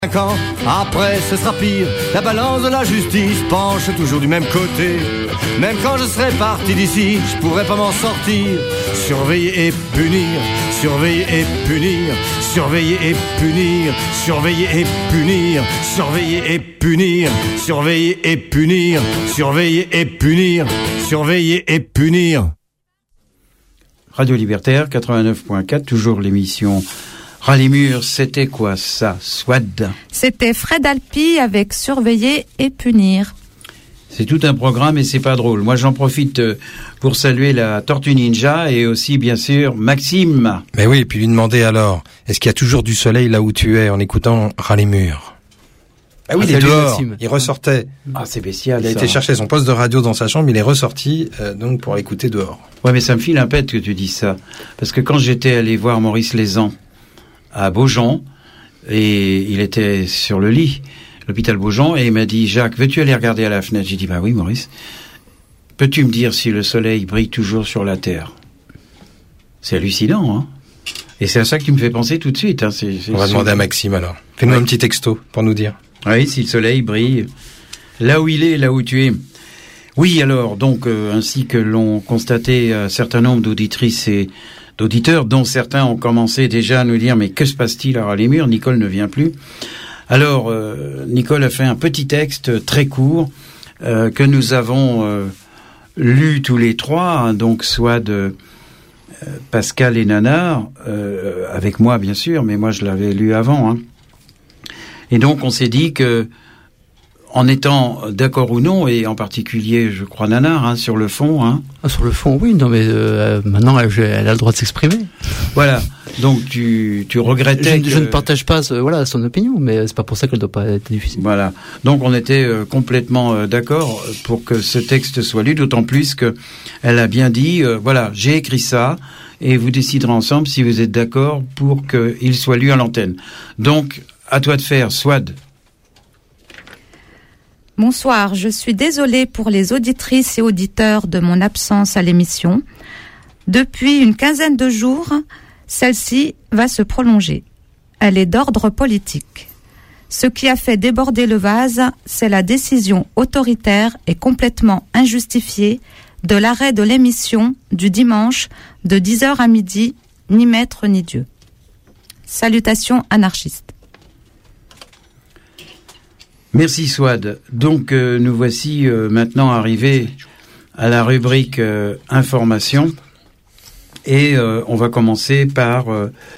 Quand après ce sera pire, la balance de la justice penche toujours du même côté. Même quand je serai parti d'ici, je pourrais pas m'en sortir. Surveiller et punir, surveiller et punir, surveiller et punir, surveiller et punir, surveiller et punir, surveiller et punir, surveiller et punir, surveiller et punir. Radio Libertaire 89.4, toujours l'émission Rallye-Mur. C'était quoi ça, Swad? C'était Fred Alpi avec Surveiller et Punir. C'est tout un programme et c'est pas drôle. Moi, j'en profite pour saluer la Tortue Ninja et aussi, bien sûr, Maxime. Mais oui, et puis lui demander alors, est-ce qu'il y a toujours du soleil là où tu es en écoutant Rallye-Mur? Ah oui, il est dehors, Maxime. Il ressortait. Ah, c'est bestial. Il a été chercher son poste de radio dans sa chambre, il est ressorti donc pour écouter dehors. Ouais, mais ça me file un pet que tu dis ça. Parce que quand j'étais allé voir Maurice Lézan à Beaujon, et il était sur le lit, l'hôpital Beaujon, et il m'a dit, Jacques, veux-tu aller regarder à la fenêtre? J'ai dit, bah oui, Maurice. Peux-tu me dire si le soleil brille toujours sur la Terre? C'est hallucinant, hein. Et c'est à ça que tu me fais penser tout de suite, hein. On va demander à Maxime alors. Fais-nous un petit texto pour nous dire. Oui, si le soleil brille là où il est, là où tu es. Oui, alors, donc, ainsi que l'ont constaté un certain nombre d'auditrices et d'auditeurs, dont certains ont commencé déjà à nous dire, mais que se passe-t-il à Rallye-Mur? Nicole ne vient plus. Alors, Nicole a fait un petit texte très court que nous avons lu tous les trois, hein, donc soit de Pascal et Nana, avec moi bien sûr, mais moi je l'avais lu avant. Hein. Et donc on s'est dit que, en étant d'accord ou non, et en particulier, je crois, Nanar, hein, sur le fond. Hein. Ah, sur le fond, oui, non, mais maintenant, elle a le droit de s'exprimer. Voilà, donc tu regrettais je ne partage pas son opinion, mais c'est pas pour ça qu'elle doit pas être diffusée. Voilà, donc on était complètement d'accord pour que ce texte soit lu, d'autant plus que elle a bien dit, voilà, j'ai écrit ça, et vous déciderez ensemble si vous êtes d'accord pour qu'il soit lu à l'antenne. Donc, à toi de faire, Swad. Bonsoir, je suis désolée pour les auditrices et auditeurs de mon absence à l'émission. Depuis une quinzaine de jours, celle-ci va se prolonger. Elle est d'ordre politique. Ce qui a fait déborder le vase, c'est la décision autoritaire et complètement injustifiée de l'arrêt de l'émission du dimanche de 10h à midi, ni maître ni Dieu. Salutations anarchistes. Merci Swad. Donc nous voici maintenant arrivés à la rubrique information et on va commencer par